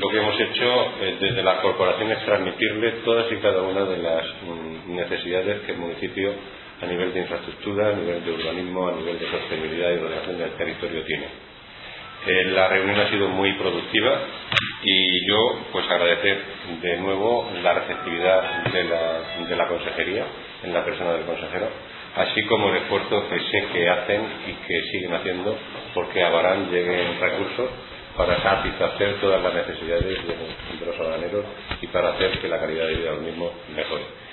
que hemos hecho desde la corporación es transmitirle todas y cada una de las necesidades que el municipio, a nivel de infraestructura, a nivel de urbanismo, a nivel de sostenibilidad y ordenación del territorio, tiene. La reunión ha sido muy productiva y yo pues agradecer de nuevo la receptividad de la consejería en la persona del consejero, así como el esfuerzo que sé que hacen y que siguen haciendo porque a Barán lleguen recursos para satisfacer todas las necesidades de los araneros y para hacer que la calidad de vida de los mismos mejore.